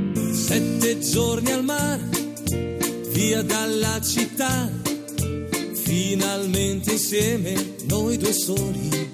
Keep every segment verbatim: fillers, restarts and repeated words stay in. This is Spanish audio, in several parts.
Sette giorni al mare, via dalla città, finalmente insieme noi due soli.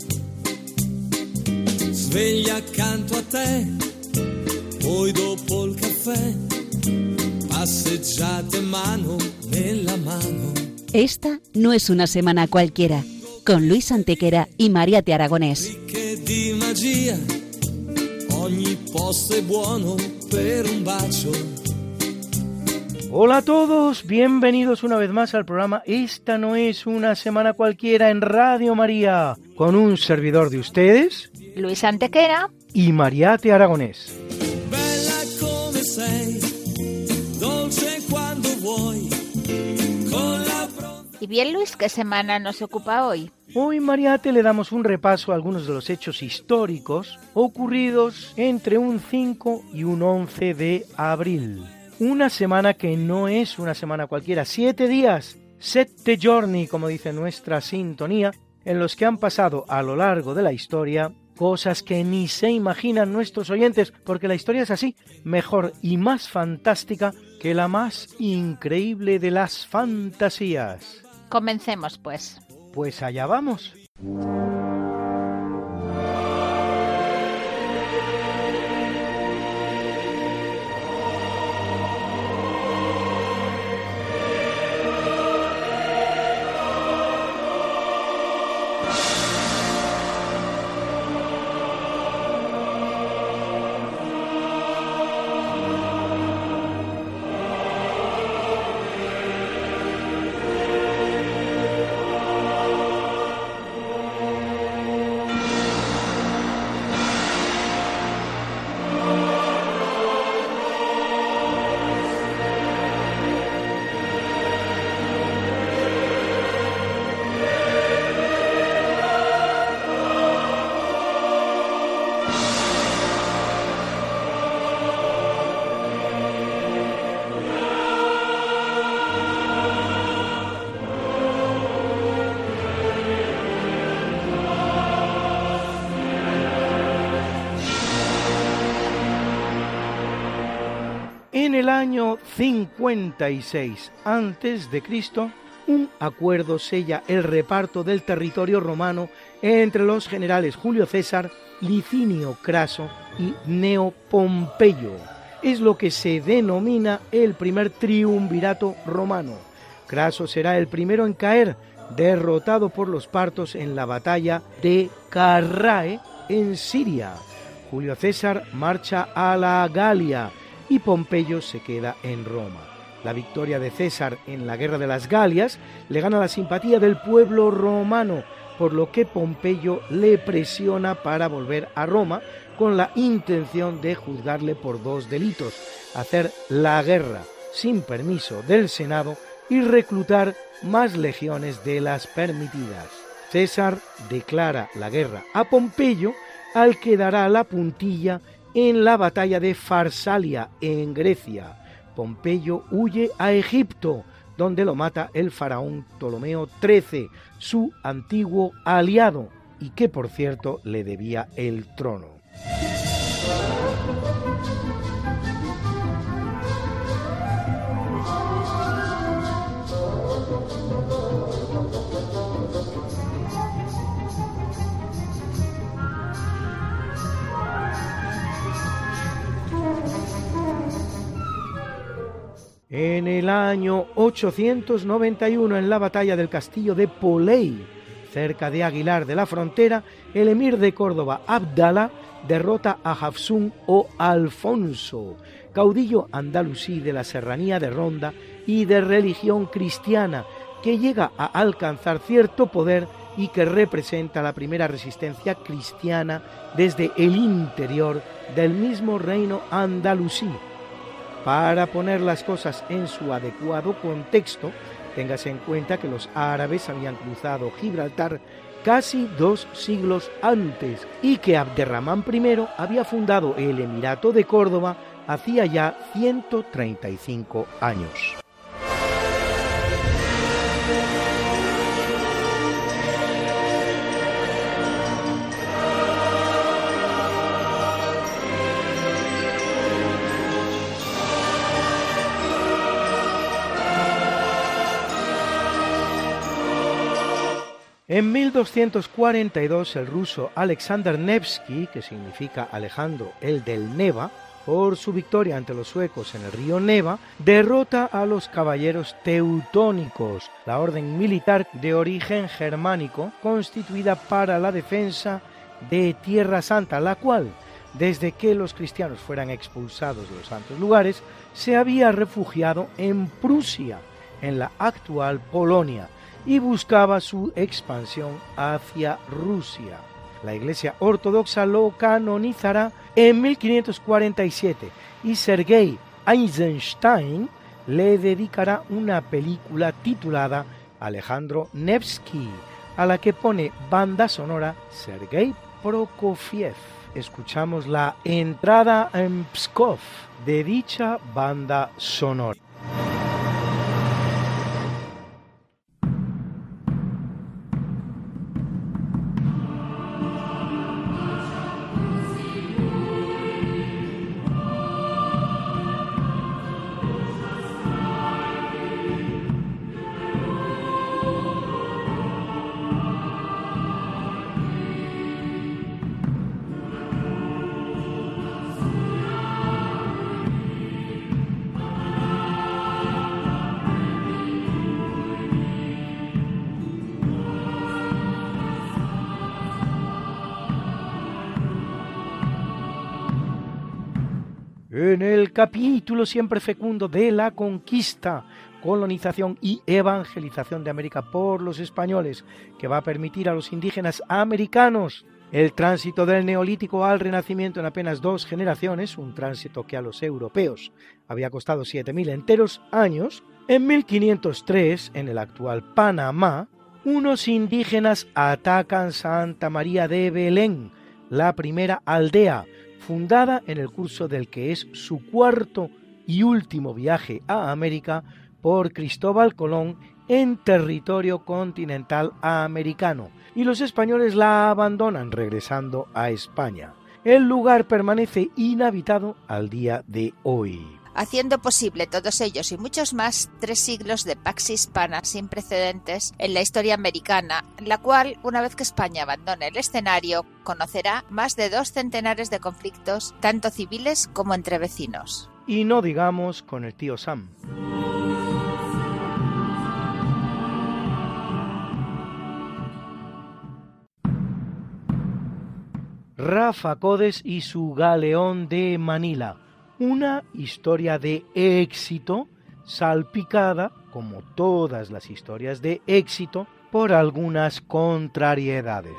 Sveglia accanto a te, poi dopo il caffè, passeggiate mano nella mano. Esta no es una semana cualquiera, con Luis Antequera y Mariate Aragonés. Ricche di magia, ogni posto è buono per un bacio. Hola a todos, bienvenidos una vez más al programa Esta no es una semana cualquiera en Radio María, con un servidor de ustedes, Luis Antequera y Mariate Aragonés. Bella come sei, dolce quando vuoi, con la pronta... Y bien, Luis, ¿qué semana nos ocupa hoy? Hoy, Mariate, le damos un repaso a algunos de los hechos históricos ocurridos entre un cinco y un once de abril. Una semana que no es una semana cualquiera, siete días, sette giorni, como dice nuestra sintonía, en los que han pasado a lo largo de la historia cosas que ni se imaginan nuestros oyentes, porque la historia es así, mejor y más fantástica que la más increíble de las fantasías. Comencemos, pues. Pues allá vamos. En el año cincuenta y seis antes de Cristo, un acuerdo sella el reparto del territorio romano entre los generales Julio César, Licinio Craso y Gneo Pompeyo. Es lo que se denomina el primer triunvirato romano. Craso será el primero en caer, derrotado por los partos en la batalla de Carrae en Siria. Julio César marcha a la Galia y Pompeyo se queda en Roma. La victoria de César en la Guerra de las Galias le gana la simpatía del pueblo romano, por lo que Pompeyo le presiona para volver a Roma con la intención de juzgarle por dos delitos: hacer la guerra sin permiso del Senado y reclutar más legiones de las permitidas. César declara la guerra a Pompeyo, al que dará la puntilla en la batalla de Farsalia, en Grecia. Pompeyo huye a Egipto, donde lo mata el faraón Ptolomeo trece, su antiguo aliado, y que por cierto le debía el trono. En el año ochocientos noventa y uno, en la batalla del castillo de Polei, cerca de Aguilar de la Frontera, el emir de Córdoba, Abdala, derrota a Hafsún o Alfonso, caudillo andalusí de la serranía de Ronda y de religión cristiana, que llega a alcanzar cierto poder y que representa la primera resistencia cristiana desde el interior del mismo reino andalusí. Para poner las cosas en su adecuado contexto, téngase en cuenta que los árabes habían cruzado Gibraltar casi dos siglos antes y que Abderramán primero había fundado el Emirato de Córdoba hacía ya ciento treinta y cinco años. En mil doscientos cuarenta y dos el ruso Alexander Nevsky, que significa Alejandro el del Neva, por su victoria ante los suecos en el río Neva, derrota a los caballeros teutónicos, la orden militar de origen germánico constituida para la defensa de Tierra Santa, la cual, desde que los cristianos fueran expulsados de los santos lugares, se había refugiado en Prusia, en la actual Polonia, y buscaba su expansión hacia Rusia. La Iglesia Ortodoxa lo canonizará en mil quinientos cuarenta y siete y Sergei Eisenstein le dedicará una película titulada Alejandro Nevsky, a la que pone banda sonora Sergei Prokofiev. Escuchamos la entrada en Pskov de dicha banda sonora. En el capítulo siempre fecundo de la conquista, colonización y evangelización de América por los españoles, que va a permitir a los indígenas americanos el tránsito del Neolítico al Renacimiento en apenas dos generaciones, un tránsito que a los europeos había costado siete mil enteros años, en mil quinientos tres, en el actual Panamá, unos indígenas atacan Santa María de Belén, la primera aldea, fundada en el curso del que es su cuarto y último viaje a América por Cristóbal Colón en territorio continental americano, y los españoles la abandonan regresando a España. El lugar permanece inhabitado al día de hoy, haciendo posible todos ellos y muchos más tres siglos de pax hispana sin precedentes en la historia americana, la cual, una vez que España abandone el escenario, conocerá más de dos centenares de conflictos, tanto civiles como entre vecinos. Y no digamos con el tío Sam. Rafa Codes y su galeón de Manila. Una historia de éxito salpicada, como todas las historias de éxito, por algunas contrariedades.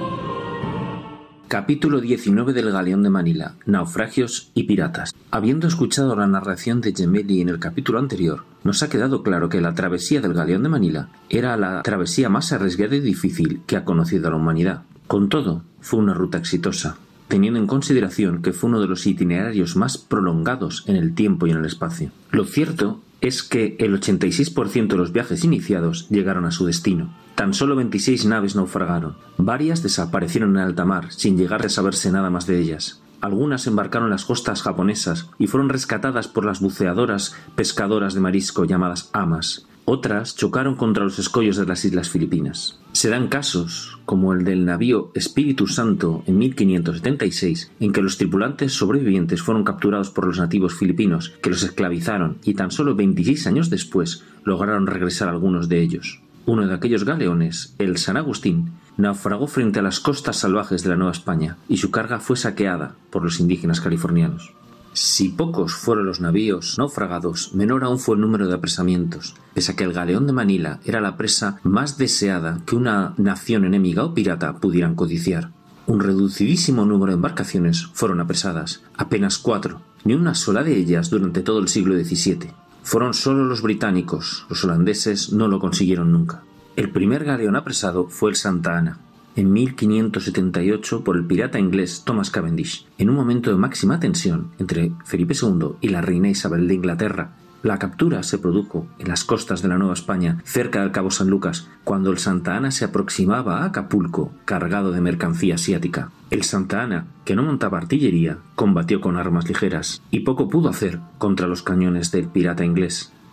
Capítulo diecinueve del Galeón de Manila, naufragios y piratas. Habiendo escuchado la narración de Gemelli en el capítulo anterior, nos ha quedado claro que la travesía del Galeón de Manila era la travesía más arriesgada y difícil que ha conocido la humanidad. Con todo, fue una ruta exitosa, teniendo en consideración que fue uno de los itinerarios más prolongados en el tiempo y en el espacio. Lo cierto es que el ochenta y seis por ciento de los viajes iniciados llegaron a su destino. Tan solo veintiséis naves naufragaron. Varias desaparecieron en alta mar sin llegar a saberse nada más de ellas. Algunas embarcaron en las costas japonesas y fueron rescatadas por las buceadoras pescadoras de marisco llamadas amas. Otras chocaron contra los escollos de las islas Filipinas. Se dan casos, como el del navío Espíritu Santo en mil quinientos setenta y seis, en que los tripulantes sobrevivientes fueron capturados por los nativos filipinos, que los esclavizaron, y tan solo veintiséis años después lograron regresar algunos de ellos. Uno de aquellos galeones, el San Agustín, naufragó frente a las costas salvajes de la Nueva España, y su carga fue saqueada por los indígenas californianos. Si pocos fueron los navíos naufragados, menor aún fue el número de apresamientos, pese a que el Galeón de Manila era la presa más deseada que una nación enemiga o pirata pudieran codiciar. Un reducidísimo número de embarcaciones fueron apresadas, apenas cuatro, ni una sola de ellas durante todo el siglo diecisiete. Fueron solo los británicos, los holandeses no lo consiguieron nunca. El primer galeón apresado fue el Santa Ana, en mil quinientos setenta y ocho por el pirata inglés Thomas Cavendish, en un momento de máxima tensión entre Felipe segundo y la reina Isabel de Inglaterra. La captura se produjo en las costas de la Nueva España, cerca del Cabo San Lucas, cuando el Santa Ana se aproximaba a Acapulco, cargado de mercancía asiática. El Santa Ana, que no montaba artillería, combatió con armas ligeras, y poco pudo hacer contra los cañones del pirata inglés.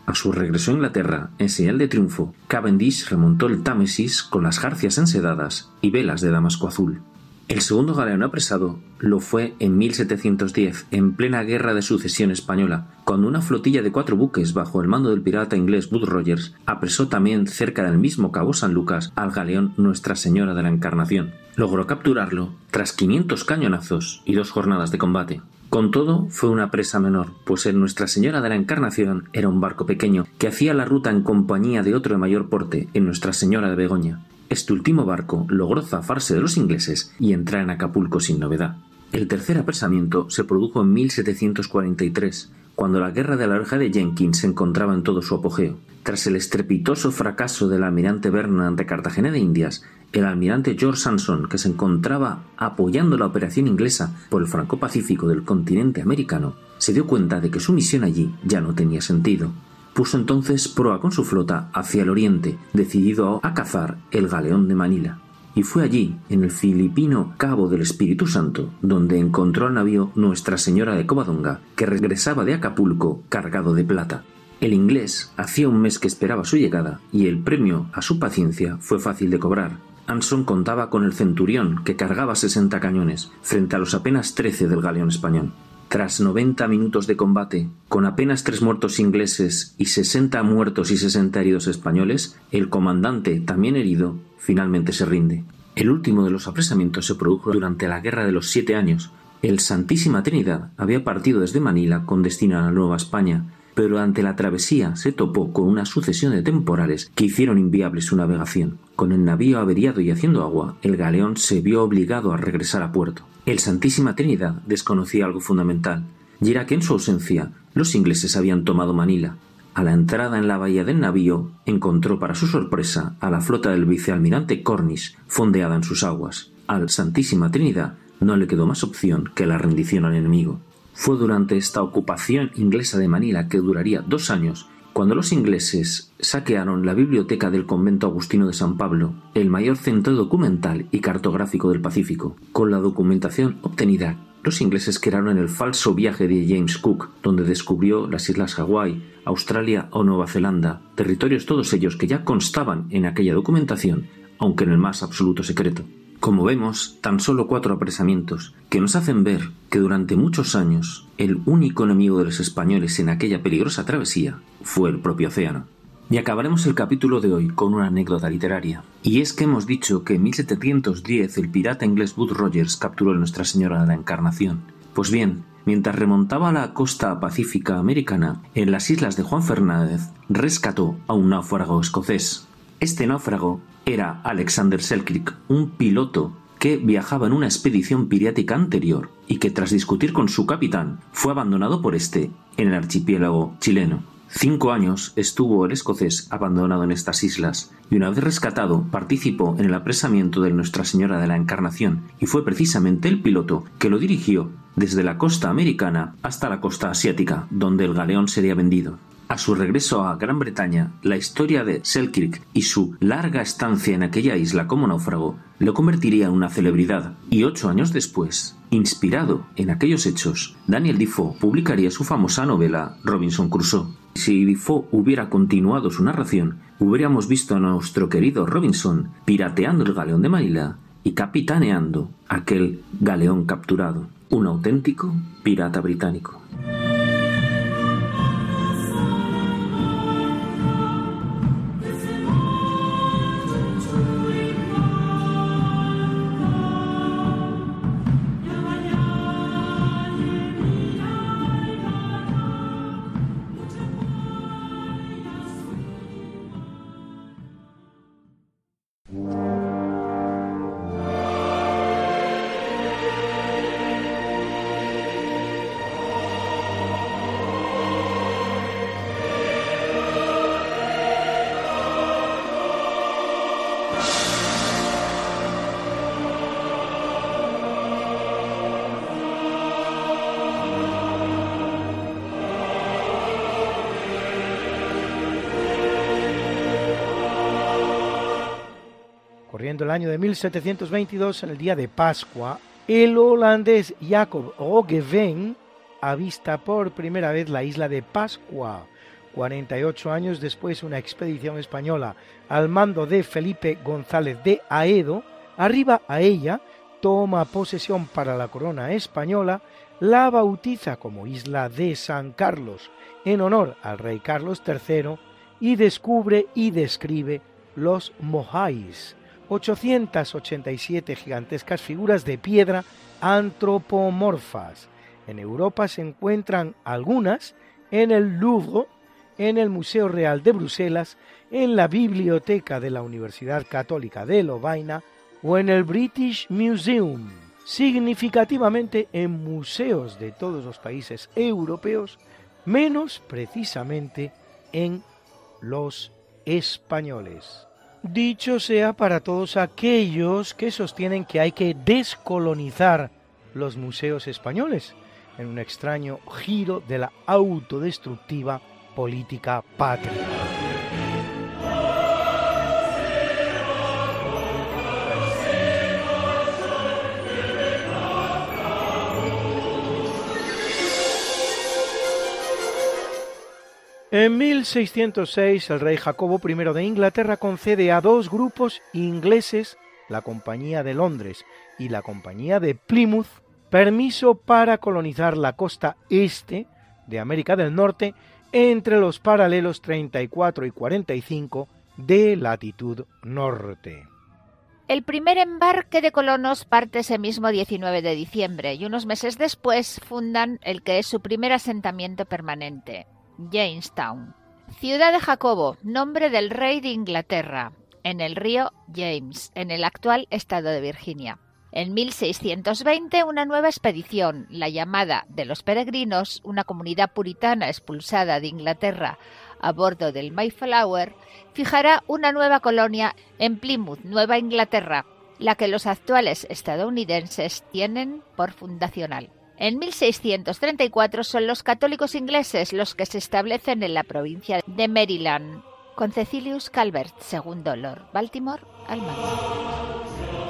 A su regreso a Inglaterra, en señal de triunfo, Cavendish remontó el Támesis con las jarcias ensedadas y velas de damasco azul. El segundo galeón apresado lo fue en mil setecientos diez, en plena Guerra de Sucesión Española, cuando una flotilla de cuatro buques bajo el mando del pirata inglés Bud Rogers apresó también cerca del mismo Cabo San Lucas al galeón Nuestra Señora de la Encarnación. Logró capturarlo tras quinientos cañonazos y dos jornadas de combate. Con todo, fue una presa menor, pues el Nuestra Señora de la Encarnación era un barco pequeño que hacía la ruta en compañía de otro de mayor porte, el Nuestra Señora de Begoña. Este último barco logró zafarse de los ingleses y entrar en Acapulco sin novedad. El tercer apresamiento se produjo en mil setecientos cuarenta y tres, cuando la guerra de la Oreja de Jenkins se encontraba en todo su apogeo. Tras el estrepitoso fracaso del almirante Vernon de Cartagena de Indias, el almirante George Sansom, que se encontraba apoyando la operación inglesa por el Franco Pacífico del continente americano, se dio cuenta de que su misión allí ya no tenía sentido. Puso entonces proa con su flota hacia el oriente, decidido a cazar el galeón de Manila. Y fue allí, en el filipino Cabo del Espíritu Santo, donde encontró al navío Nuestra Señora de Covadonga, que regresaba de Acapulco cargado de plata. El inglés hacía un mes que esperaba su llegada, y el premio a su paciencia fue fácil de cobrar. Anson contaba con el Centurión, que cargaba sesenta cañones, frente a los apenas trece del galeón español. Tras noventa minutos de combate, con apenas tres muertos ingleses y sesenta muertos y sesenta heridos españoles, el comandante, también herido, finalmente se rinde. El último de los apresamientos se produjo durante la Guerra de los Siete Años. El Santísima Trinidad había partido desde Manila con destino a la Nueva España, pero durante la travesía se topó con una sucesión de temporales que hicieron inviable su navegación. Con el navío averiado y haciendo agua, el galeón se vio obligado a regresar a puerto. El Santísima Trinidad desconocía algo fundamental, y era que en su ausencia los ingleses habían tomado Manila. A la entrada en la bahía del navío encontró para su sorpresa a la flota del vicealmirante Cornish fondeada en sus aguas. Al Santísima Trinidad no le quedó más opción que la rendición al enemigo. Fue durante esta ocupación inglesa de Manila, que duraría dos años, cuando los ingleses saquearon la biblioteca del convento agustino de San Pablo, el mayor centro documental y cartográfico del Pacífico. Con la documentación obtenida, los ingleses crearon el falso viaje de James Cook, donde descubrió las islas Hawái, Australia o Nueva Zelanda, territorios todos ellos que ya constaban en aquella documentación, aunque en el más absoluto secreto. Como vemos, tan solo cuatro apresamientos, que nos hacen ver que durante muchos años el único enemigo de los españoles en aquella peligrosa travesía fue el propio océano. Y acabaremos el capítulo de hoy con una anécdota literaria. Y es que hemos dicho que en mil setecientos diez el pirata inglés Bud Rogers capturó a Nuestra Señora de la Encarnación. Pues bien, mientras remontaba a la costa pacífica americana, en las islas de Juan Fernández, rescató a un náufrago escocés. Este náufrago era Alexander Selkirk, un piloto que viajaba en una expedición piriática anterior y que, tras discutir con su capitán, fue abandonado por este en el archipiélago chileno. Cinco años estuvo el escocés abandonado en estas islas y, una vez rescatado, participó en el apresamiento de Nuestra Señora de la Encarnación, y fue precisamente el piloto que lo dirigió desde la costa americana hasta la costa asiática, donde el galeón sería vendido. A su regreso a Gran Bretaña, la historia de Selkirk y su larga estancia en aquella isla como náufrago lo convertiría en una celebridad, y ocho años después, inspirado en aquellos hechos, Daniel Defoe publicaría su famosa novela Robinson Crusoe. Si Defoe hubiera continuado su narración, hubiéramos visto a nuestro querido Robinson pirateando el galeón de Manila y capitaneando aquel galeón capturado, un auténtico pirata británico. Corriendo el año de mil setecientos veintidós, en el día de Pascua, el holandés Jacob Roggeveen avista por primera vez la isla de Pascua, cuarenta y ocho años después, una expedición española al mando de Felipe González de Haedo arriba a ella, toma posesión para la corona española, la bautiza como Isla de San Carlos en honor al rey Carlos tercero y descubre y describe los mojáis, ochocientas ochenta y siete gigantescas figuras de piedra antropomorfas. En Europa se encuentran algunas en el Louvre, en el Museo Real de Bruselas, en la Biblioteca de la Universidad Católica de Lovaina o en el British Museum. Significativamente en museos de todos los países europeos, menos precisamente en los españoles. Dicho sea para todos aquellos que sostienen que hay que descolonizar los museos españoles, en un extraño giro de la autodestructiva política patria. En mil seiscientos seis, el rey Jacobo primero de Inglaterra concede a dos grupos ingleses, la Compañía de Londres y la Compañía de Plymouth, permiso para colonizar la costa este de América del Norte entre los paralelos treinta y cuatro y cuarenta y cinco de latitud norte. El primer embarque de colonos parte ese mismo diecinueve de diciembre y unos meses después fundan el que es su primer asentamiento permanente, Jamestown. Ciudad de Jacobo, nombre del rey de Inglaterra, en el río James, en el actual estado de Virginia. En mil seiscientos veinte, una nueva expedición, la llamada de los Peregrinos, una comunidad puritana expulsada de Inglaterra a bordo del Mayflower, fijará una nueva colonia en Plymouth, Nueva Inglaterra, la que los actuales estadounidenses tienen por fundacional. En mil seiscientos treinta y cuatro son los católicos ingleses los que se establecen en la provincia de Maryland, con Cecilius Calvert, segundo Lord Baltimore, al mando.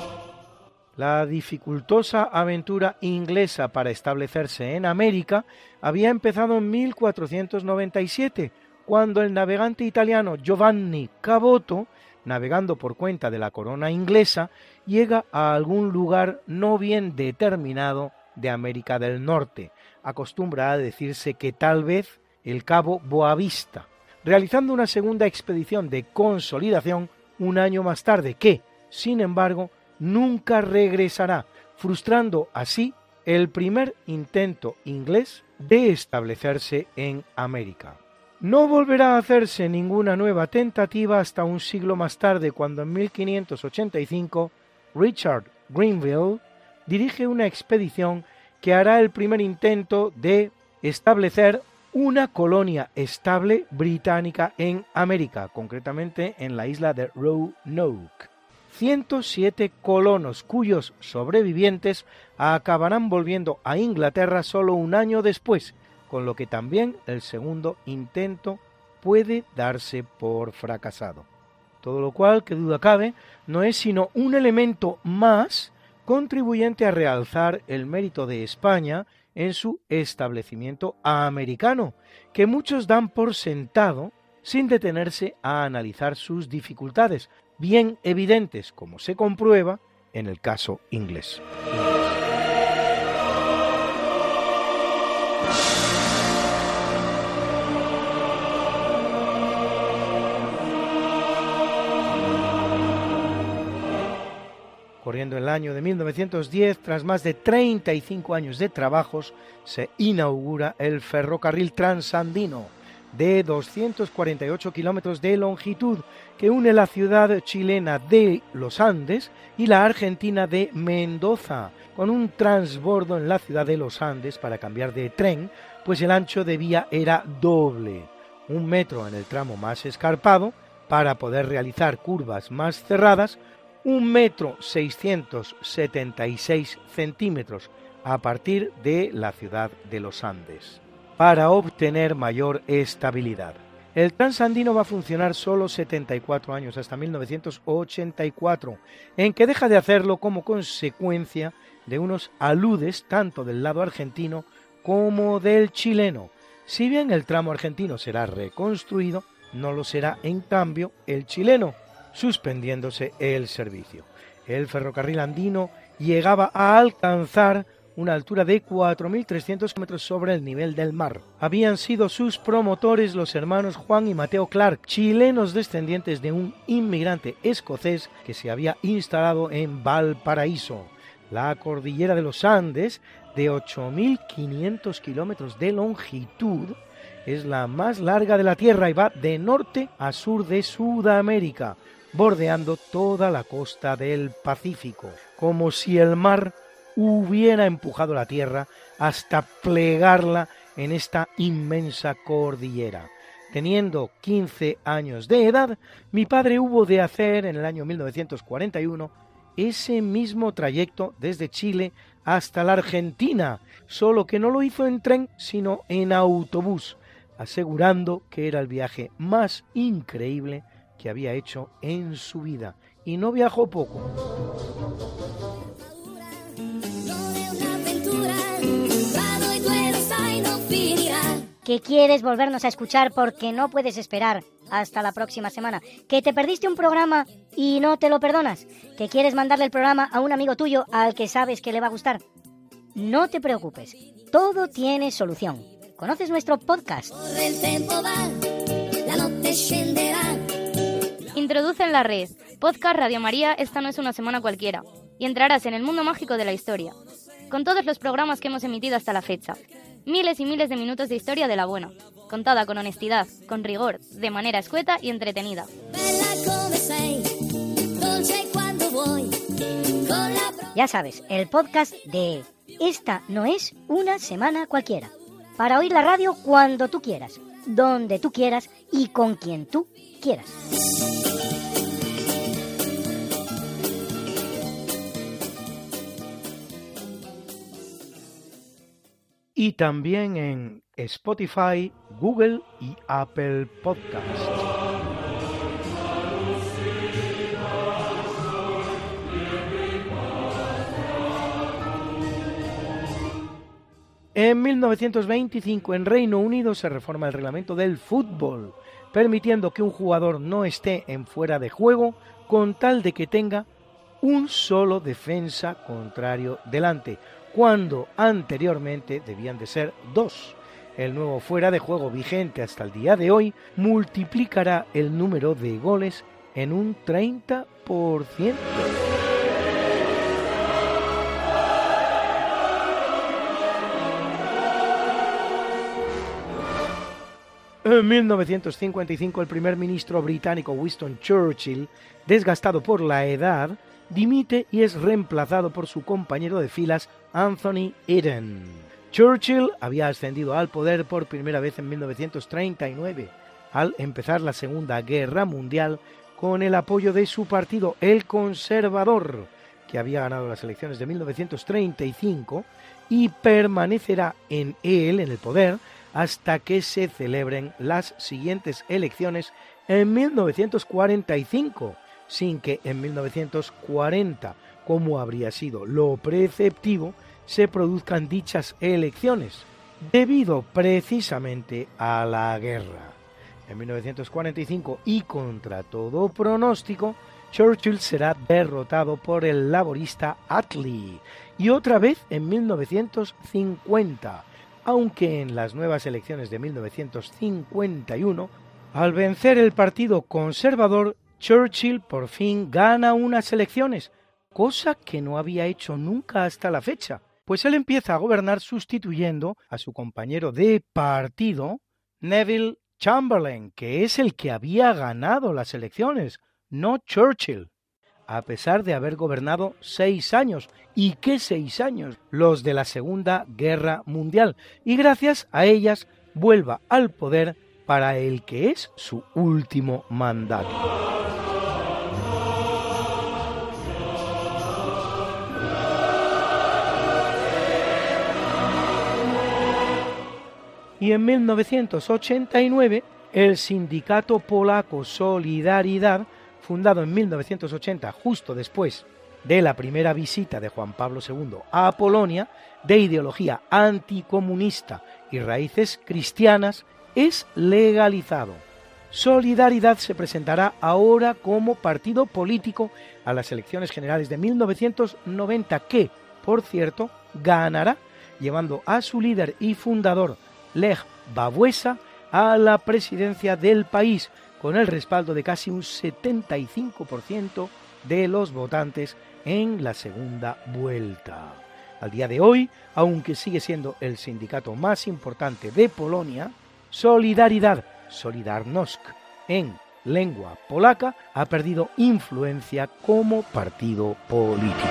La dificultosa aventura inglesa para establecerse en América había empezado en mil cuatrocientos noventa y siete, cuando el navegante italiano Giovanni Caboto, navegando por cuenta de la corona inglesa, llega a algún lugar no bien determinado de América del Norte. Acostumbra a decirse que tal vez el Cabo Boavista, realizando una segunda expedición de consolidación un año más tarde, que, sin embargo, nunca regresará, frustrando así el primer intento inglés de establecerse en América. No volverá a hacerse ninguna nueva tentativa hasta un siglo más tarde, cuando en mil quinientos ochenta y cinco Richard Grenville dirige una expedición que hará el primer intento de establecer una colonia estable británica en América, concretamente en la isla de Roanoke. ciento siete colonos cuyos sobrevivientes acabarán volviendo a Inglaterra solo un año después, con lo que también el segundo intento puede darse por fracasado. Todo lo cual, que duda cabe, no es sino un elemento más contribuyente a realzar el mérito de España en su establecimiento americano, que muchos dan por sentado sin detenerse a analizar sus dificultades, bien evidentes, como se comprueba en el caso inglés. Corriendo el año de mil novecientos diez, tras más de treinta y cinco años de trabajos, se inaugura el ferrocarril transandino de doscientos cuarenta y ocho kilómetros de longitud que une la ciudad chilena de Los Andes y la argentina de Mendoza, con un transbordo en la ciudad de Los Andes para cambiar de tren, pues el ancho de vía era doble, un metro en el tramo más escarpado para poder realizar curvas más cerradas, un metro seiscientos setenta y seis centímetros a partir de la ciudad de Los Andes, para obtener mayor estabilidad. El transandino va a funcionar solo setenta y cuatro años, hasta mil novecientos ochenta y cuatro, en que deja de hacerlo como consecuencia de unos aludes tanto del lado argentino como del chileno, Si bien el tramo argentino será reconstruido, no lo será en cambio el chileno, suspendiéndose el servicio. El ferrocarril andino llegaba a alcanzar una altura de cuatro mil trescientos metros sobre el nivel del mar. Habían sido sus promotores los hermanos Juan y Mateo Clark, chilenos descendientes de un inmigrante escocés que se había instalado en Valparaíso. La cordillera de los Andes, de ocho mil quinientos kilómetros de longitud, es la más larga de la Tierra y va de norte a sur de Sudamérica, bordeando toda la costa del Pacífico, como si el mar hubiera empujado la Tierra hasta plegarla en esta inmensa cordillera. Teniendo quince años de edad, mi padre hubo de hacer en el año mil novecientos cuarenta y uno ese mismo trayecto desde Chile hasta la Argentina, solo que no lo hizo en tren, sino en autobús, asegurando que era el viaje más increíble que había hecho en su vida, y no viajó poco. Que quieres volvernos a escuchar porque no puedes esperar hasta la próxima semana, que te perdiste un programa y no te lo perdonas, que quieres mandarle el programa a un amigo tuyo al que sabes que le va a gustar. No te preocupes, todo tiene solución. ¿Conoces nuestro podcast? Introduce en la red Podcast Radio María, esta no es una semana cualquiera, y entrarás en el mundo mágico de la historia, con todos los programas que hemos emitido hasta la fecha. Miles y miles de minutos de historia de la buena, contada con honestidad, con rigor, de manera escueta y entretenida. Ya sabes, el podcast de Esta no es una semana cualquiera. Para oír la radio cuando tú quieras, donde tú quieras y con quien tú quieras. Y también en Spotify, Google y Apple Podcasts. En mil novecientos veinticinco, en Reino Unido, se reforma el reglamento del fútbol, permitiendo que un jugador no esté en fuera de juego con tal de que tenga un solo defensa contrario delante, cuando anteriormente debían de ser dos. El nuevo fuera de juego vigente hasta el día de hoy multiplicará el número de goles en un treinta por ciento. En mil novecientos cincuenta y cinco, el primer ministro británico Winston Churchill, desgastado por la edad, dimite y es reemplazado por su compañero de filas Anthony Eden. Churchill había ascendido al poder por primera vez en mil novecientos treinta y nueve, al empezar la Segunda Guerra Mundial, con el apoyo de su partido, el Conservador, que había ganado las elecciones de mil novecientos treinta y cinco, y permanecerá en él, en el poder, hasta que se celebren las siguientes elecciones en mil novecientos cuarenta y cinco, sin que en mil novecientos cuarenta, como habría sido lo preceptivo, se produzcan dichas elecciones, debido precisamente a la guerra. En mil novecientos cuarenta y cinco, y contra todo pronóstico, Churchill será derrotado por el laborista Attlee, y otra vez en mil novecientos cincuenta, aunque en las nuevas elecciones de mil novecientos cincuenta y uno, al vencer el Partido Conservador, Churchill por fin gana unas elecciones, cosa que no había hecho nunca hasta la fecha, pues él empieza a gobernar sustituyendo a su compañero de partido, Neville Chamberlain, que es el que había ganado las elecciones, no Churchill, a pesar de haber gobernado seis años, y qué seis años, los de la Segunda Guerra Mundial, y gracias a ellas vuelva al poder para el que es su último mandato. Y en mil novecientos ochenta y nueve, el sindicato polaco Solidaridad, fundado en mil novecientos ochenta, justo después de la primera visita de Juan Pablo segundo a Polonia, de ideología anticomunista y raíces cristianas, es legalizado. Solidaridad se presentará ahora como partido político a las elecciones generales de mil novecientos noventa, que, por cierto, ganará, llevando a su líder y fundador, Lech Wałęsa, a la presidencia del país, con el respaldo de casi un setenta y cinco por ciento de los votantes en la segunda vuelta. Al día de hoy, aunque sigue siendo el sindicato más importante de Polonia, Solidaridad, Solidarność, en lengua polaca, ha perdido influencia como partido político.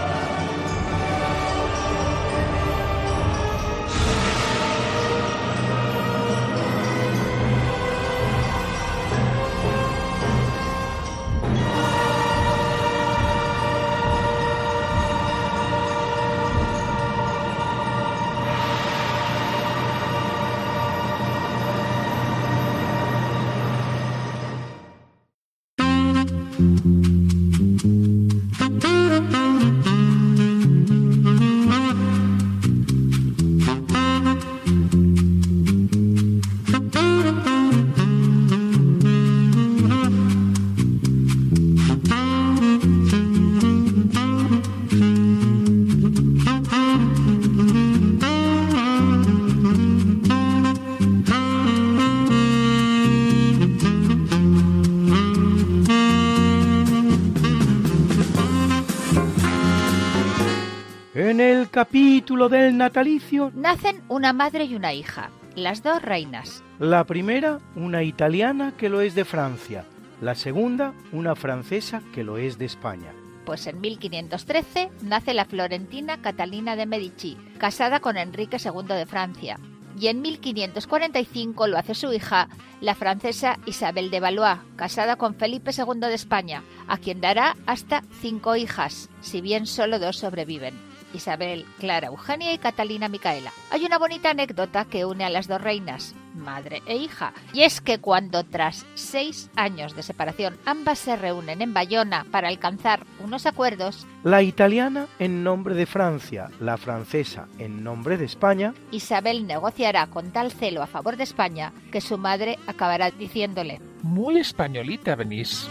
En el capítulo del natalicio nacen una madre y una hija, las dos reinas. La primera, una italiana que lo es de Francia. La segunda, una francesa que lo es de España. Pues en mil quinientos trece nace la florentina Catalina de Medici, casada con Enrique segundo de Francia. Y en mil quinientos cuarenta y cinco lo hace su hija, la francesa Isabel de Valois, casada con Felipe segundo de España, a quien dará hasta cinco hijas, si bien solo dos sobreviven. Isabel, Clara, Eugenia y Catalina Micaela. Hay una bonita anécdota que une a las dos reinas, madre e hija, y es que cuando tras seis años de separación ambas se reúnen en Bayona para alcanzar unos acuerdos, la italiana en nombre de Francia, la francesa en nombre de España, Isabel negociará con tal celo a favor de España que su madre acabará diciéndole: muy españolita venís.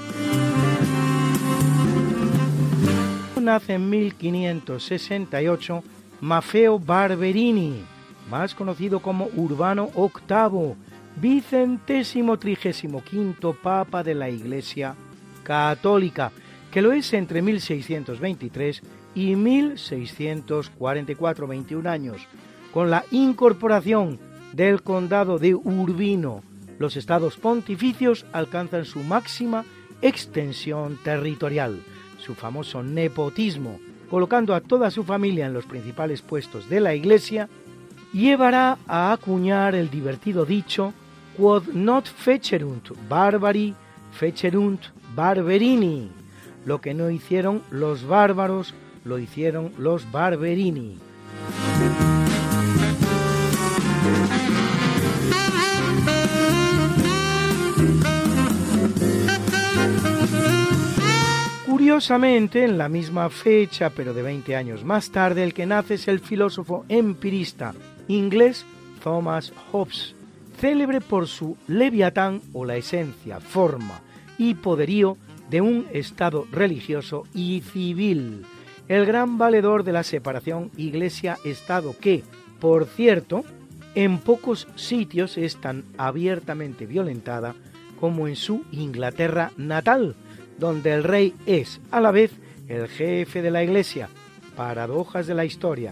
Nace en mil quinientos sesenta y ocho Maffeo Barberini, más conocido como Urbano octavo, vicentésimo trigésimo quinto Papa de la Iglesia Católica, que lo es entre mil seiscientos veintitrés y mil seiscientos cuarenta y cuatro, veintiún años. Con la incorporación del condado de Urbino, los estados pontificios alcanzan su máxima extensión territorial. Su famoso nepotismo, colocando a toda su familia en los principales puestos de la Iglesia, llevará a acuñar el divertido dicho quod not fecerunt barbari, fecerunt barberini. Lo que no hicieron los bárbaros, lo hicieron los Barberini. Curiosamente, en la misma fecha, pero de veinte años más tarde, el que nace es el filósofo empirista inglés Thomas Hobbes, célebre por su Leviatán o la esencia, forma y poderío de un estado religioso y civil, el gran valedor de la separación Iglesia-Estado que, por cierto, en pocos sitios es tan abiertamente violentada como en su Inglaterra natal, donde el rey es, a la vez, el jefe de la Iglesia. Paradojas de la historia.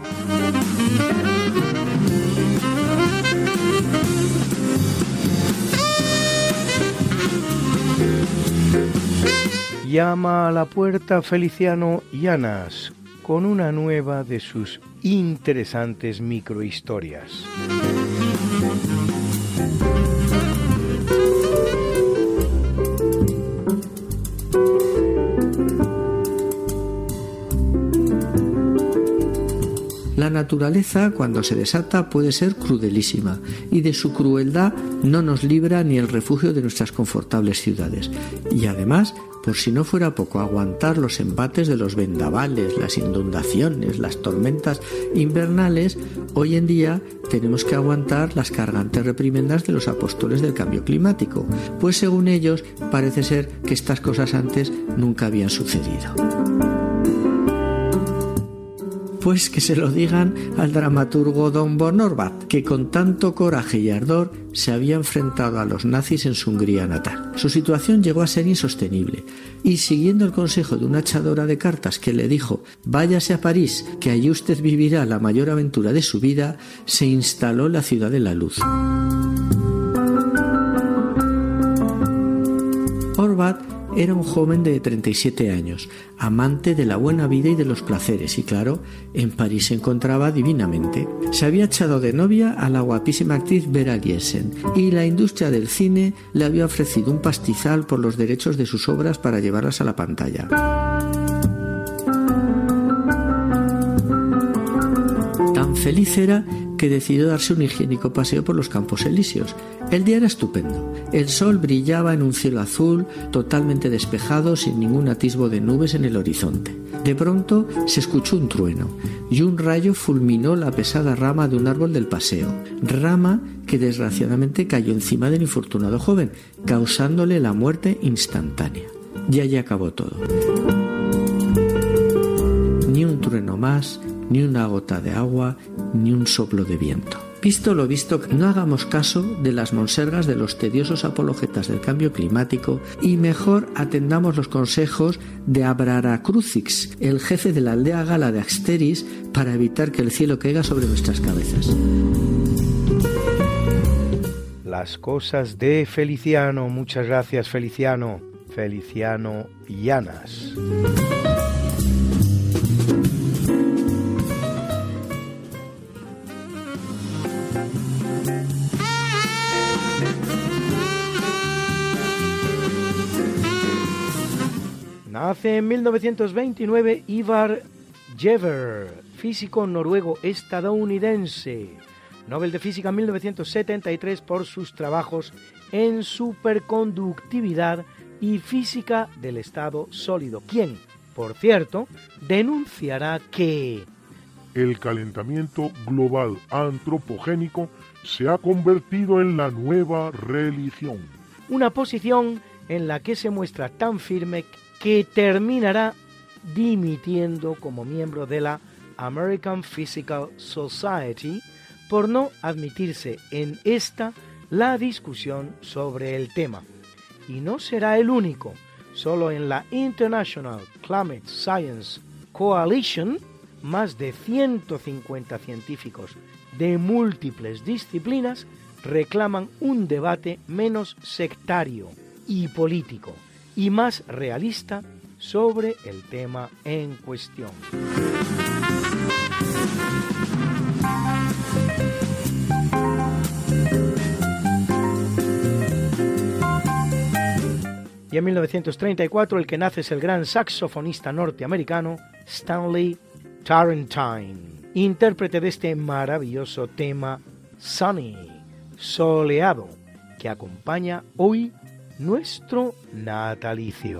Llama a la puerta Feliciano Llanas con una nueva de sus interesantes microhistorias. La naturaleza, cuando se desata, puede ser crudelísima, y de su crueldad no nos libra ni el refugio de nuestras confortables ciudades. Y además Por si no fuera poco aguantar los embates de los vendavales, las inundaciones, las tormentas invernales, hoy en día tenemos que aguantar las cargantes reprimendas de los apóstoles del cambio climático, pues según ellos parece ser que estas cosas antes nunca habían sucedido. Pues que se lo digan al dramaturgo Don von Orbach, que con tanto coraje y ardor se había enfrentado a los nazis en su Hungría natal. Su situación llegó a ser insostenible y, siguiendo el consejo de una echadora de cartas que le dijo «váyase a París, que allí usted vivirá la mayor aventura de su vida», se instaló en la ciudad de la luz. Orbach era un joven de treinta y siete años, amante de la buena vida y de los placeres, y claro, en París se encontraba divinamente. Se había echado de novia a la guapísima actriz Vera Liesen, y la industria del cine le había ofrecido un pastizal por los derechos de sus obras para llevarlas a la pantalla. Tan feliz era que decidió darse un higiénico paseo por los Campos Elíseos. El día era estupendo. El sol brillaba en un cielo azul, totalmente despejado, sin ningún atisbo de nubes en el horizonte. De pronto se escuchó un trueno y un rayo fulminó la pesada rama de un árbol del paseo, rama que desgraciadamente cayó encima del infortunado joven, causándole la muerte instantánea. Y allí acabó todo. Ni un trueno más, ni una gota de agua, ni un soplo de viento. Visto lo visto, no hagamos caso de las monsergas de los tediosos apologetas del cambio climático y mejor atendamos los consejos de Abraracrucix, el jefe de la aldea gala de Axteris, para evitar que el cielo caiga sobre nuestras cabezas. Las cosas de Feliciano. Muchas gracias, Feliciano. Feliciano Llanas. Nace en mil novecientos veintinueve Ivar Giæver, físico noruego-estadounidense, Nobel de Física en mil novecientos setenta y tres por sus trabajos en superconductividad y física del estado sólido, quien, por cierto, denunciará que el calentamiento global antropogénico se ha convertido en la nueva religión. Una posición en la que se muestra tan firme que terminará dimitiendo como miembro de la American Physical Society por no admitirse en esta la discusión sobre el tema. Y no será el único. Solo en la International Climate Science Coalition, más de ciento cincuenta científicos de múltiples disciplinas reclaman un debate menos sectario y político y más realista sobre el tema en cuestión. Y en mil novecientos treinta y cuatro el que nace es el gran saxofonista norteamericano Stanley Turrentine, intérprete de este maravilloso tema Sunny, soleado, que acompaña hoy nuestro natalicio.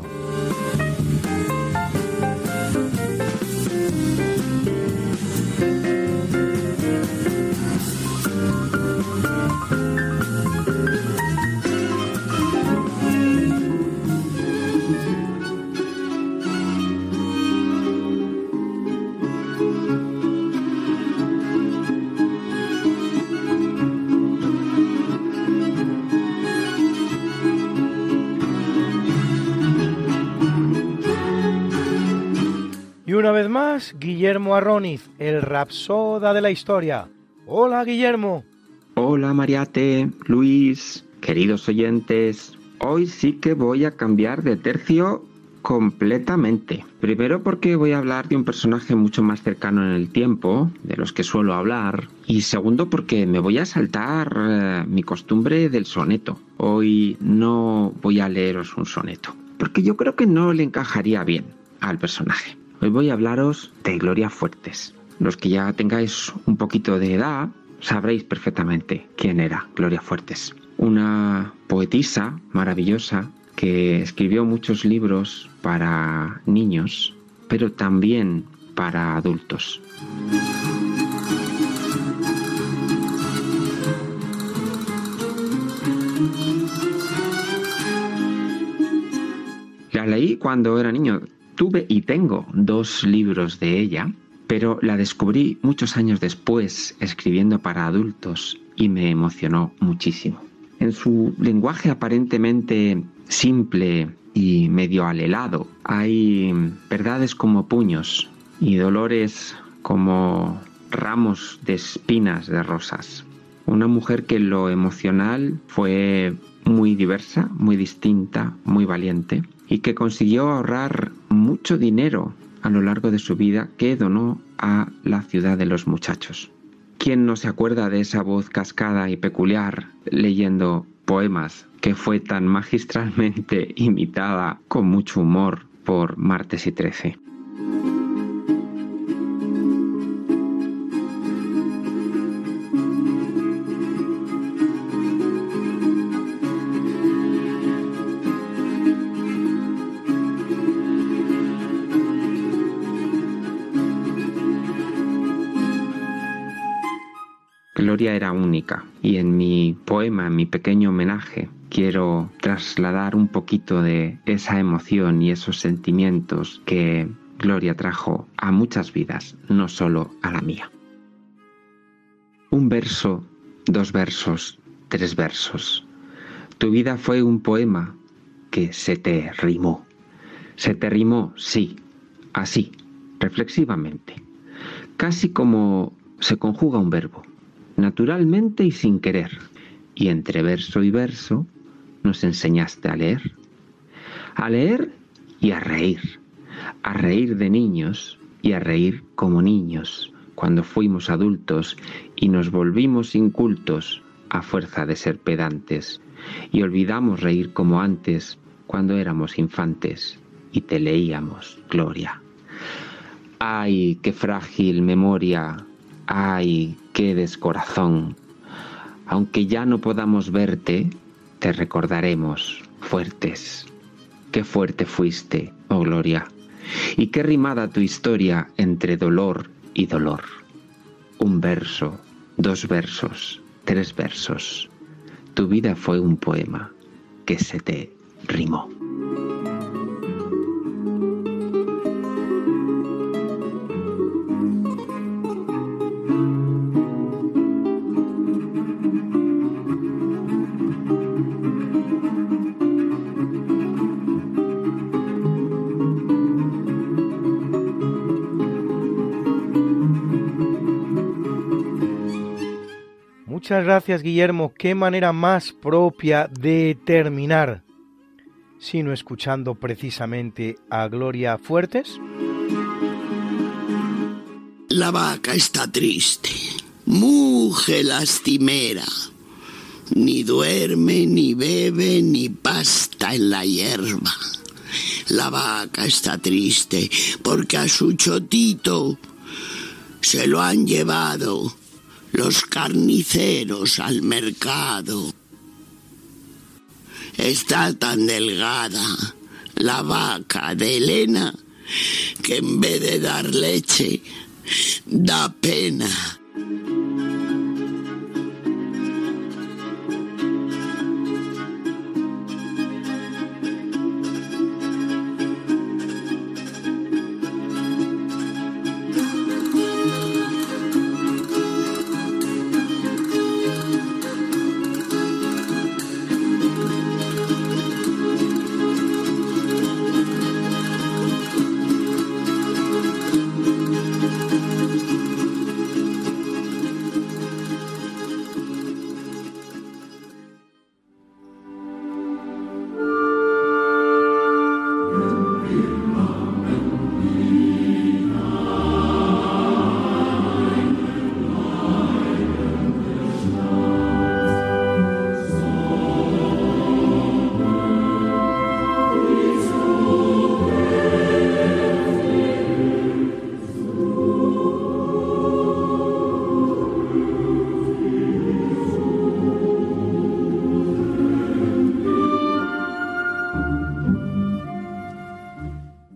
Y una vez más, Guillermo Arroniz, el rapsoda de la historia. Hola, Guillermo. Hola, Mariate, Luis, queridos oyentes. Hoy sí que voy a cambiar de tercio completamente. Primero porque voy a hablar de un personaje mucho más cercano en el tiempo, de los que suelo hablar. Y segundo porque me voy a saltar eh, mi costumbre del soneto. Hoy no voy a leeros un soneto, porque yo creo que no le encajaría bien al personaje. Hoy voy a hablaros de Gloria Fuertes. Los que ya tengáis un poquito de edad sabréis perfectamente quién era Gloria Fuertes. Una poetisa maravillosa que escribió muchos libros para niños, pero también para adultos. La leí cuando era niño. Tuve y tengo dos libros de ella, pero la descubrí muchos años después escribiendo para adultos y me emocionó muchísimo. En su lenguaje aparentemente simple y medio alelado hay verdades como puños y dolores como ramos de espinas de rosas. Una mujer que en lo emocional fue muy diversa, muy distinta, muy valiente y que consiguió ahorrar mucho dinero a lo largo de su vida que donó a la ciudad de los muchachos. ¿Quién no se acuerda de esa voz cascada y peculiar leyendo poemas que fue tan magistralmente imitada con mucho humor por Martes y Trece? Gloria era única y en mi poema, en mi pequeño homenaje, quiero trasladar un poquito de esa emoción y esos sentimientos que Gloria trajo a muchas vidas, no solo a la mía. Un verso, dos versos, tres versos. Tu vida fue un poema que se te rimó. Se te rimó, sí, así, reflexivamente, casi como se conjuga un verbo. Naturalmente y sin querer, y entre verso y verso nos enseñaste a leer, a leer y a reír, a reír de niños y a reír como niños cuando fuimos adultos y nos volvimos incultos a fuerza de ser pedantes y olvidamos reír como antes cuando éramos infantes y te leíamos, Gloria. ¡Ay, qué frágil memoria! ¡Ay, qué descorazón! Aunque ya no podamos verte, te recordaremos fuertes. Qué fuerte fuiste, oh Gloria, y qué rimada tu historia entre dolor y dolor. Un verso, dos versos, tres versos. Tu vida fue un poema que se te rimó. Muchas gracias, Guillermo. Qué manera más propia de terminar, sino escuchando precisamente a Gloria Fuertes. La vaca está triste, mujer lastimera, ni duerme, ni bebe, ni pasta en la hierba. La vaca está triste porque a su chotito se lo han llevado los carniceros al mercado. Está tan delgada la vaca de Elena que en vez de dar leche da pena.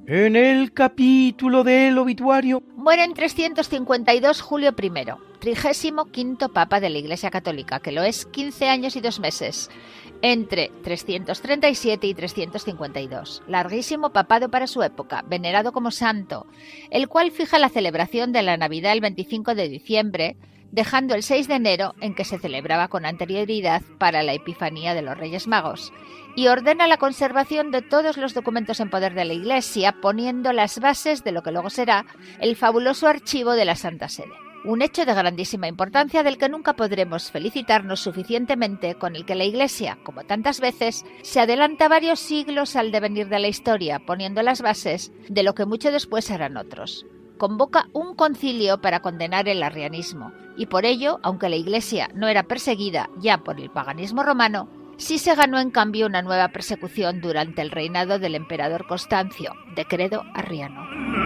En el capítulo del obituario... Muere en trescientos cincuenta y dos Julio primero, trigésimo quinto Papa de la Iglesia Católica, que lo es quince años y dos meses, entre trescientos treinta y siete y trescientos cincuenta y dos. Larguísimo papado para su época, venerado como santo, el cual fija la celebración de la Navidad el veinticinco de diciembre, dejando el seis de enero, en que se celebraba con anterioridad para la Epifanía de los Reyes Magos, y ordena la conservación de todos los documentos en poder de la Iglesia, poniendo las bases de lo que luego será el fabuloso archivo de la Santa Sede. Un hecho de grandísima importancia del que nunca podremos felicitarnos suficientemente, con el que la Iglesia, como tantas veces, se adelanta varios siglos al devenir de la historia, poniendo las bases de lo que mucho después harán otros. Convoca un concilio para condenar el arrianismo, y por ello, aunque la Iglesia no era perseguida ya por el paganismo romano, sí se ganó en cambio una nueva persecución durante el reinado del emperador Constancio, de credo arriano.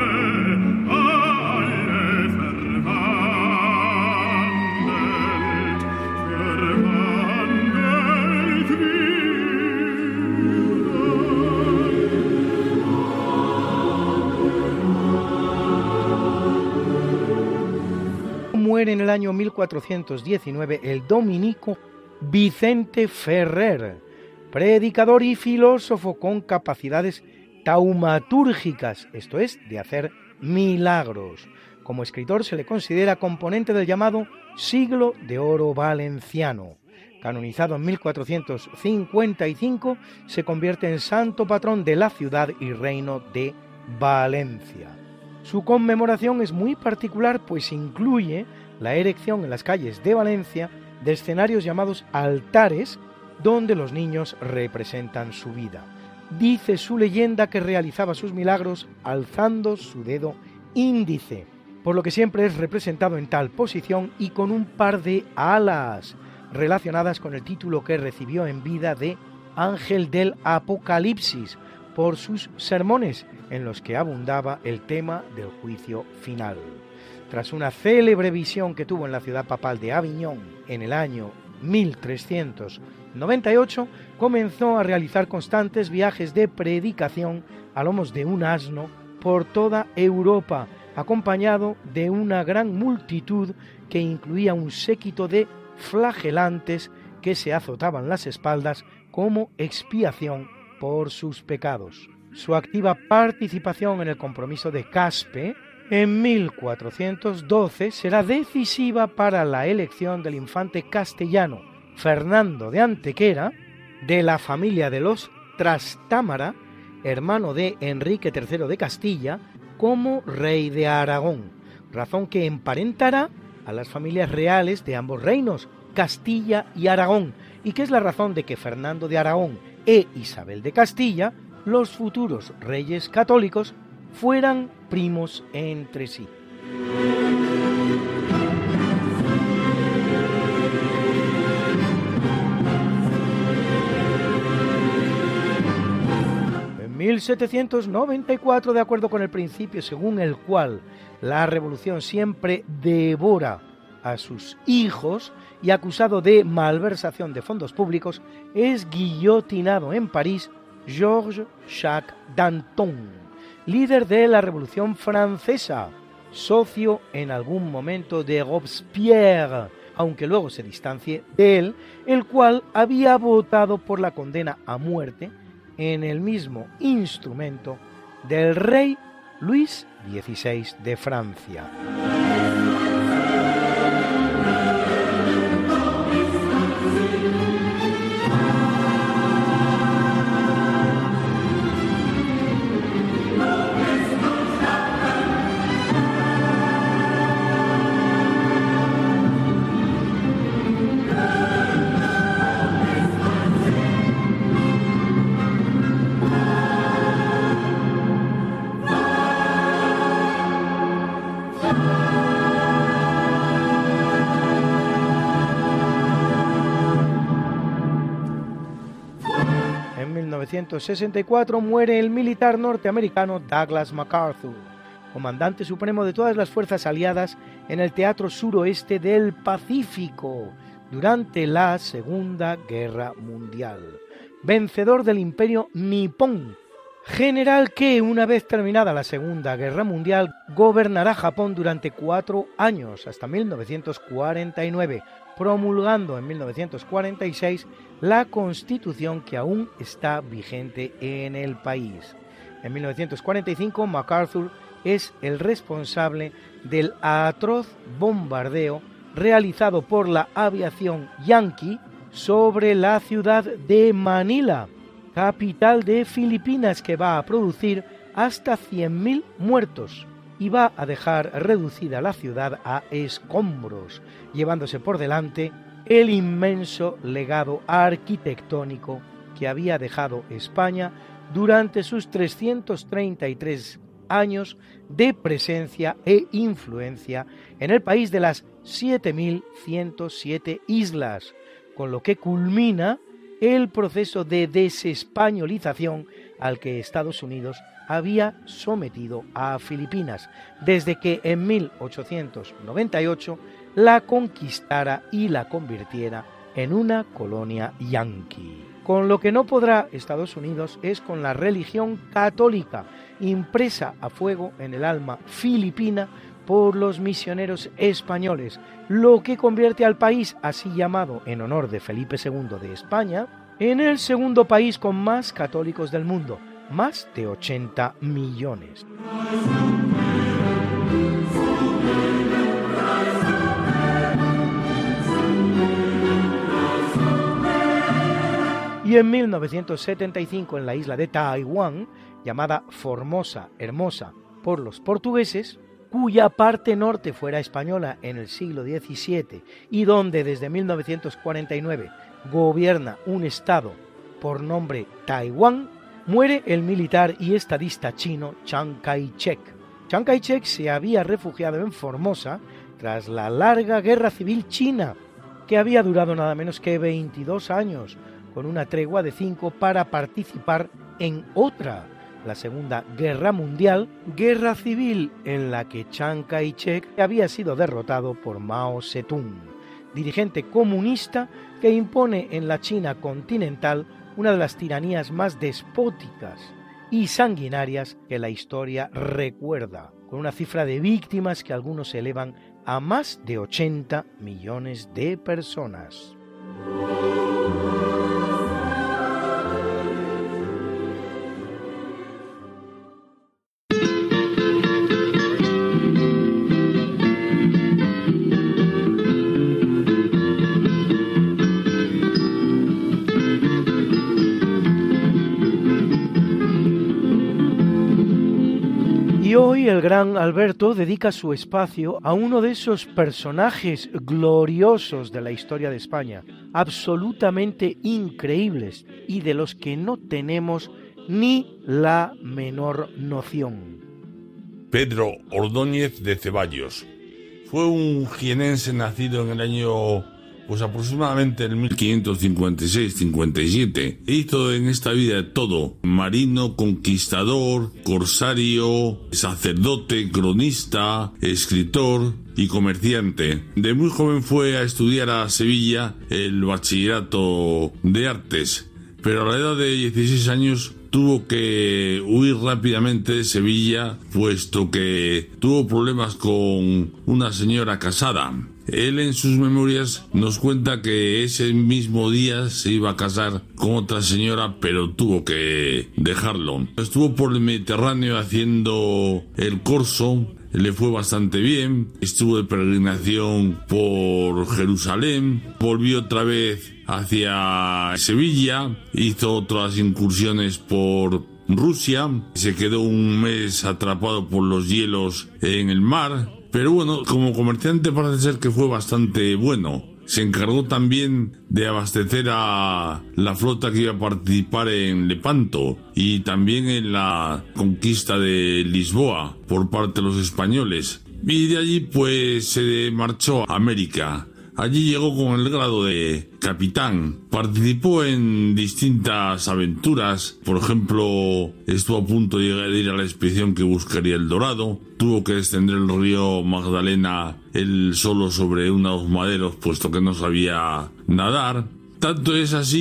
Muere en el año mil cuatrocientos diecinueve el dominico Vicente Ferrer, predicador y filósofo con capacidades taumatúrgicas, esto es, de hacer milagros. Como escritor se le considera componente del llamado Siglo de Oro Valenciano. Canonizado en mil cuatrocientos cincuenta y cinco, se convierte en santo patrón de la ciudad y reino de Valencia. Su conmemoración es muy particular, pues incluye la erección en las calles de Valencia de escenarios llamados altares, donde los niños representan su vida. Dice su leyenda que realizaba sus milagros alzando su dedo índice, por lo que siempre es representado en tal posición y con un par de alas, relacionadas con el título que recibió en vida de Ángel del Apocalipsis, por sus sermones en los que abundaba el tema del juicio final. Tras una célebre visión que tuvo en la ciudad papal de Aviñón en el año mil trescientos noventa y ocho, comenzó a realizar constantes viajes de predicación a lomos de un asno por toda Europa, acompañado de una gran multitud que incluía un séquito de flagelantes que se azotaban las espaldas como expiación por sus pecados. Su activa participación en el compromiso de Caspe en mil cuatrocientos doce será decisiva para la elección del infante castellano Fernando de Antequera, de la familia de los Trastámara, hermano de Enrique tercero de Castilla, como rey de Aragón, razón que emparentará a las familias reales de ambos reinos, Castilla y Aragón, y que es la razón de que Fernando de Aragón e Isabel de Castilla, los futuros reyes católicos, fueran primos entre sí. En mil setecientos noventa y cuatro, de acuerdo con el principio según el cual la revolución siempre devora a sus hijos, y acusado de malversación de fondos públicos, es guillotinado en París Georges Jacques Danton, líder de la Revolución Francesa, socio en algún momento de Robespierre, aunque luego se distancie de él, el cual había votado por la condena a muerte en el mismo instrumento del rey Luis dieciséis de Francia. En mil novecientos sesenta y cuatro muere el militar norteamericano Douglas MacArthur, comandante supremo de todas las fuerzas aliadas en el teatro suroeste del Pacífico durante la Segunda Guerra Mundial, vencedor del Imperio Nipón general que, una vez terminada la Segunda Guerra Mundial, gobernará Japón durante cuatro años, hasta mil novecientos cuarenta y nueve, promulgando en mil novecientos cuarenta y seis la Constitución que aún está vigente en el país. En mil novecientos cuarenta y cinco, MacArthur es el responsable del atroz bombardeo realizado por la aviación yanqui sobre la ciudad de Manila, capital de Filipinas, que va a producir hasta cien mil muertos y va a dejar reducida la ciudad a escombros, llevándose por delante el inmenso legado arquitectónico que había dejado España durante sus trescientos treinta y tres años de presencia e influencia en el país de las siete mil ciento siete islas, con lo que culmina el proceso de desespañolización al que Estados Unidos había sometido a Filipinas, desde que en mil ochocientos noventa y ocho la conquistara y la convirtiera en una colonia yanqui. Con lo que no podrá Estados Unidos es con la religión católica, impresa a fuego en el alma filipina por los misioneros españoles, lo que convierte al país, así llamado en honor de Felipe segundo de España, en el segundo país con más católicos del mundo, más de ochenta millones. Y en mil novecientos setenta y cinco, en la isla de Taiwán, llamada Formosa, Hermosa, por los portugueses, cuya parte norte fuera española en el siglo diecisiete y donde desde mil novecientos cuarenta y nueve gobierna un estado por nombre Taiwán, muere el militar y estadista chino Chiang Kai-shek. Chiang Kai-shek se había refugiado en Formosa tras la larga guerra civil china, que había durado nada menos que veintidós años, con una tregua de cinco para participar en otra, la Segunda Guerra Mundial, guerra civil en la que Chiang Kai-shek había sido derrotado por Mao Zedong, dirigente comunista que impone en la China continental una de las tiranías más despóticas y sanguinarias que la historia recuerda, con una cifra de víctimas que algunos elevan a más de ochenta millones de personas. Y hoy el gran Alberto dedica su espacio a uno de esos personajes gloriosos de la historia de España, absolutamente increíbles y de los que no tenemos ni la menor noción. Pedro Ordóñez de Ceballos fue un jienense nacido en el año, pues aproximadamente en mil quinientos cincuenta y seis cincuenta y siete. Hizo en esta vida de todo: marino, conquistador, corsario, sacerdote, cronista, escritor y comerciante. De muy joven fue a estudiar a Sevilla el bachillerato de artes, pero a la edad de dieciséis años tuvo que huir rápidamente de Sevilla, puesto que tuvo problemas con una señora casada. Él en sus memorias nos cuenta que ese mismo día se iba a casar con otra señora, pero tuvo que dejarlo. Estuvo por el Mediterráneo haciendo el corso, le fue bastante bien, estuvo de peregrinación por Jerusalén, volvió otra vez hacia Sevilla, hizo otras incursiones por Rusia, se quedó un mes atrapado por los hielos en el mar, pero bueno, como comerciante parece ser que fue bastante bueno. Se encargó también de abastecer a la flota que iba a participar en Lepanto y también en la conquista de Lisboa por parte de los españoles. Y de allí pues se marchó a América. Allí llegó con el grado de capitán. Participó en distintas aventuras. Por ejemplo, estuvo a punto de ir a la expedición que buscaría el Dorado. Tuvo que descender el río Magdalena él solo sobre unos maderos, puesto que no sabía nadar. Tanto es así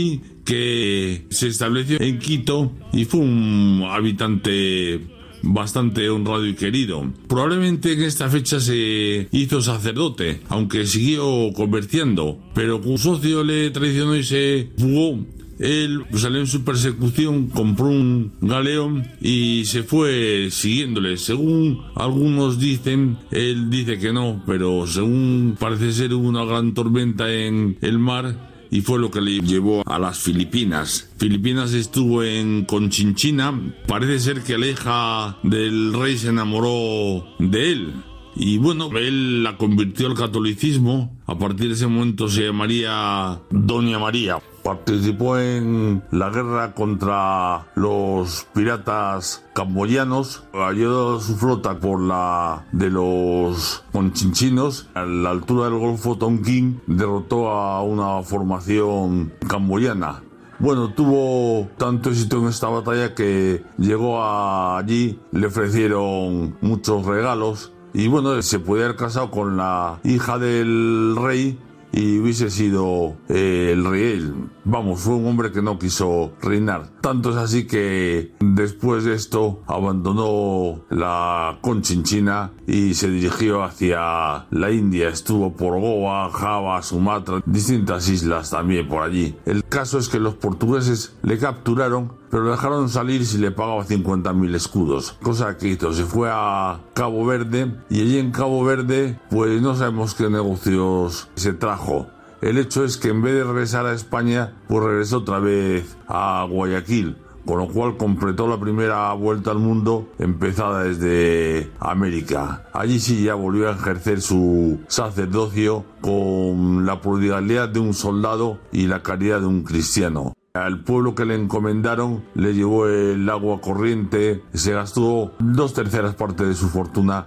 que se estableció en Quito y fue un habitante bastante honrado y querido. Probablemente en esta fecha se hizo sacerdote, aunque siguió comerciando, pero un socio le traicionó y se fugó. Él salió en su persecución, compró un galeón y se fue siguiéndole. Según algunos dicen, él dice que no, pero según parece ser hubo una gran tormenta en el mar y fue lo que le llevó a las Filipinas. Filipinas estuvo en Conchinchina. Parece ser que la hija del rey se enamoró de él. Y bueno, él la convirtió al catolicismo. A partir de ese momento se llamaría Doña María. Participó en la guerra contra los piratas camboyanos. Ayudó a su flota por la de los conchinchinos. A la altura del Golfo Tonkin derrotó a una formación camboyana. Bueno, tuvo tanto éxito en esta batalla que llegó a allí, le ofrecieron muchos regalos. Y bueno, se podía haber casado con la hija del rey y hubiese sido eh, el rey él. Vamos, fue un hombre que no quiso reinar. Tanto es así que después de esto abandonó la Conchinchina y se dirigió hacia la India. Estuvo por Goa, Java, Sumatra, distintas islas también por allí. El caso es que los portugueses le capturaron, pero le dejaron salir si le pagaba cincuenta mil escudos. Cosa que hizo, se fue a Cabo Verde y allí en Cabo Verde pues no sabemos qué negocios se trajo. El hecho es que en vez de regresar a España, pues regresó otra vez a Guayaquil, con lo cual completó la primera vuelta al mundo empezada desde América. Allí sí ya volvió a ejercer su sacerdocio con la prodigalidad de un soldado y la caridad de un cristiano. Al pueblo que le encomendaron le llevó el agua corriente, se gastó dos terceras partes de su fortuna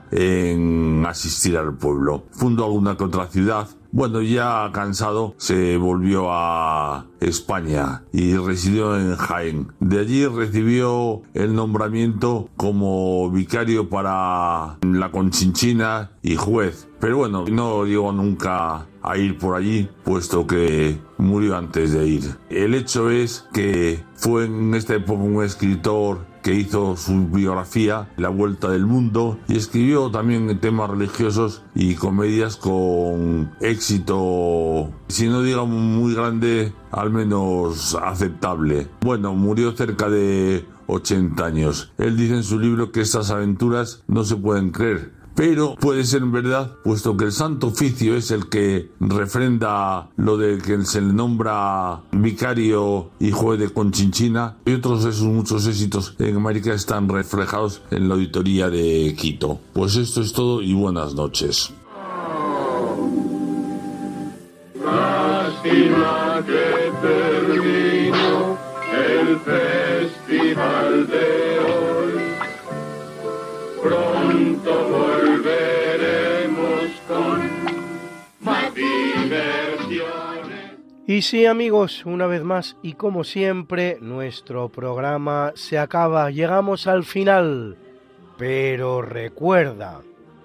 en asistir al pueblo. Fundó alguna que otra ciudad. Bueno, ya cansado, se volvió a España y residió en Jaén. De allí recibió el nombramiento como vicario para la Conchinchina y juez. Pero bueno, no llegó nunca a ir por allí, puesto que murió antes de ir. El hecho es que fue en esta época un escritor que hizo su biografía, La Vuelta del Mundo, y escribió también temas religiosos y comedias con éxito, si no digamos muy grande, al menos aceptable. Bueno, murió cerca de ochenta años. Él dice en su libro que estas aventuras no se pueden creer. Pero puede ser verdad, puesto que el Santo Oficio es el que refrenda lo de que se le nombra vicario y juez de Conchinchina, y otros de sus muchos éxitos en América están reflejados en la auditoría de Quito. Pues esto es todo y buenas noches. Lástima que terminó el festival de hoy. Pronto volveremos con más diversiones. Y sí, amigos, una vez más y como siempre, nuestro programa se acaba. Llegamos al final. Pero recuerda,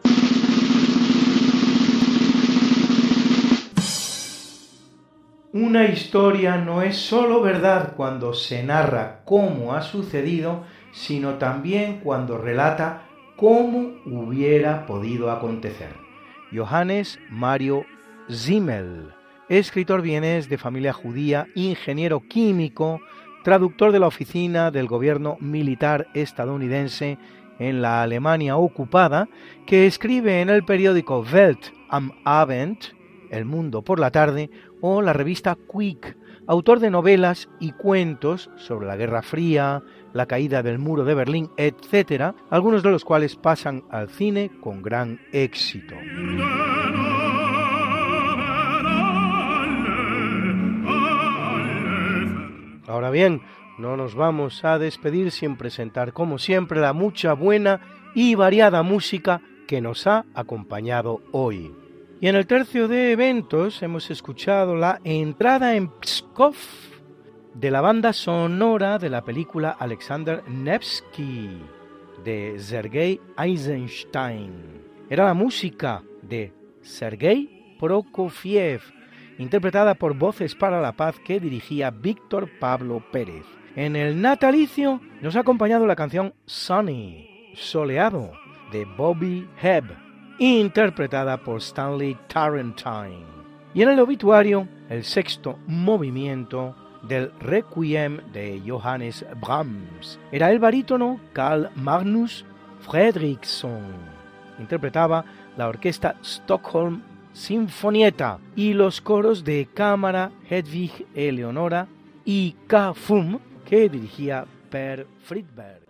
una historia no es solo verdad cuando se narra cómo ha sucedido, sino también cuando relata cómo hubiera podido acontecer. Johannes Mario Simmel, escritor vienés de familia judía, ingeniero químico, traductor de la oficina del gobierno militar estadounidense en la Alemania ocupada, que escribe en el periódico Welt am Abend, El Mundo por la tarde, o la revista Quick, autor de novelas y cuentos sobre la Guerra Fría, la caída del muro de Berlín, etcétera, algunos de los cuales pasan al cine con gran éxito. Ahora bien, no nos vamos a despedir sin presentar, como siempre, la mucha buena y variada música que nos ha acompañado hoy. Y en el tercio de eventos hemos escuchado la entrada en Pskov de la banda sonora de la película Alexander Nevsky de Sergei Eisenstein. Era la música de Sergei Prokofiev interpretada por Voces para la Paz, que dirigía Víctor Pablo Pérez. En el natalicio nos ha acompañado la canción Sunny, Soleado, de Bobby Hebb, interpretada por Stanley Tarrantine. Y en el obituario, el sexto movimiento del Requiem de Johannes Brahms. Era el barítono Carl Magnus Fredriksson. Interpretaba la orquesta Stockholm Sinfonietta y los coros de cámara Hedvig Eleonora y K. Fum, que dirigía Per Friedberg.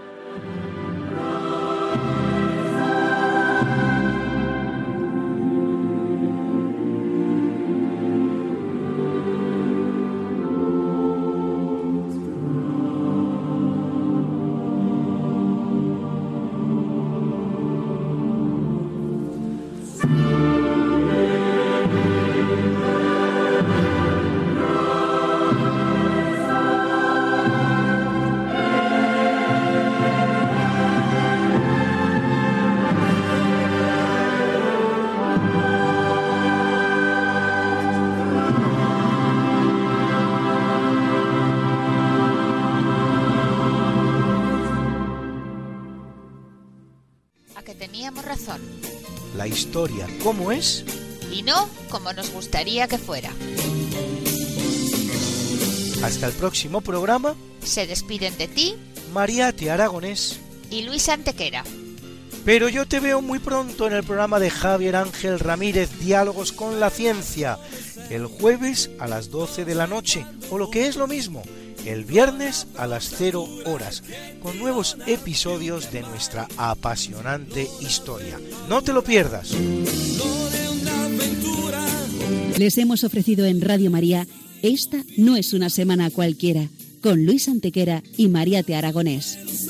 La historia como es y no como nos gustaría que fuera. Hasta el próximo programa. Se despiden de ti Mariate Aragonés y Luis Antequera. Pero yo te veo muy pronto en el programa de Javier Ángel Ramírez, Diálogos con la Ciencia, el jueves a las doce de la noche, o lo que es lo mismo, el viernes a las cero horas, con nuevos episodios de nuestra apasionante historia. No te lo pierdas. Les hemos ofrecido en Radio María Esta no es una semana cualquiera, con Luis Antequera y Mariate Aragonés.